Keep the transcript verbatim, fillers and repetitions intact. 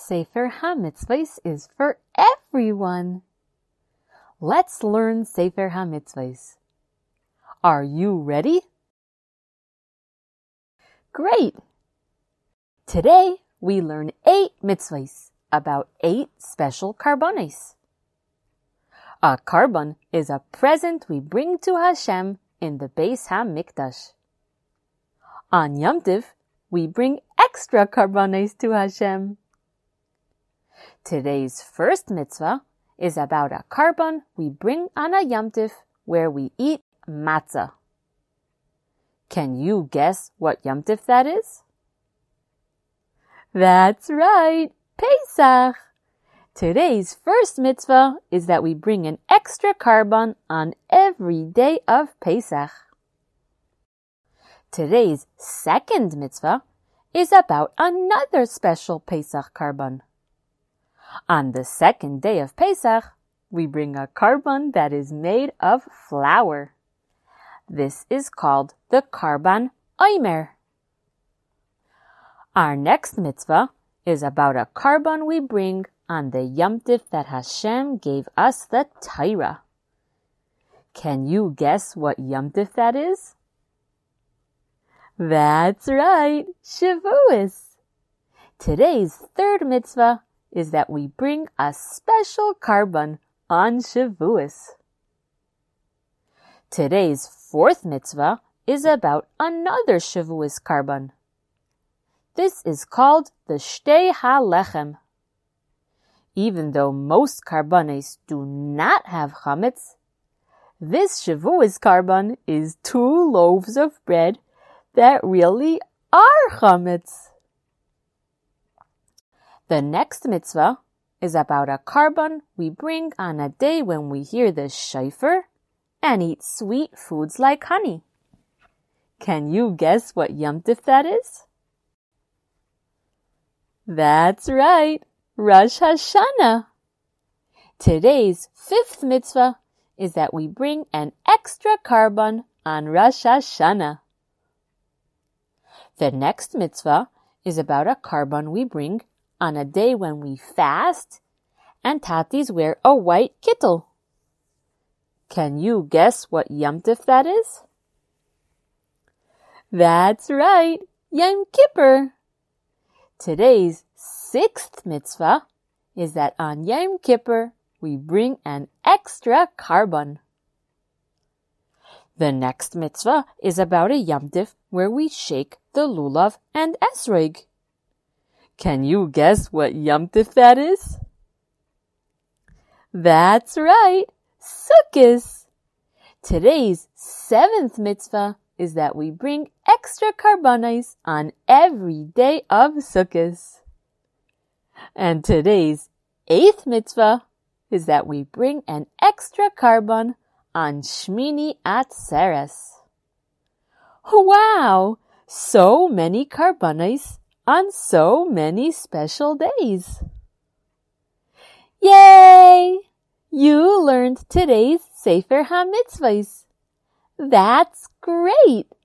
Sefer HaMitzvahs is for everyone. Let's learn Sefer HaMitzvahs. Are you ready? Great! Today we learn eight mitzvahs about eight special karbanos. A karban is a present we bring to Hashem in the Beis HaMikdash. On Yom Tov, we bring extra karbanos to Hashem. Today's first mitzvah is about a karban we bring on a Yom Tov where we eat matzah. Can you guess what Yom Tov that is? That's right, Pesach! Today's first mitzvah is that we bring an extra karban on every day of Pesach. Today's second mitzvah is about another special Pesach karban. On the second day of Pesach, we bring a karban that is made of flour. This is called the karban omer. Our next mitzvah is about a karban we bring on the Yom Tov that Hashem gave us the Torah. Can you guess what Yom Tov that is? That's right, Shavuos. Today's third mitzvah is that we bring a special karban on Shavuos. Today's fourth mitzvah is about another Shavuos karban. This is called the Shtei HaLechem. Even though most karbanos do not have chametz, this Shavuos karban is two loaves of bread that really are chametz. The next mitzvah is about a karban we bring on a day when we hear the shofar and eat sweet foods like honey. Can you guess what Yom Tov that is? That's right, Rosh Hashanah. Today's fifth mitzvah is that we bring an extra karban on Rosh Hashanah. The next mitzvah is about a karban we bring on a day when we fast and tatis wear a white kittel. Can you guess what Yom Tov that is? That's right, Yom Kippur. Today's sixth mitzvah is that on Yom Kippur we bring an extra karban. The next mitzvah is about a Yom Tov where we shake the lulav and esrog. Can you guess what Yom Tov that is? That's right, Sukkos. Today's seventh mitzvah is that we bring extra karbanos on every day of Sukkos. And today's eighth mitzvah is that we bring an extra karban on Shmini Atzeres. Wow! So many karbanos on so many special days. Yay! You learned today's Sefer HaMitzvahs. That's great!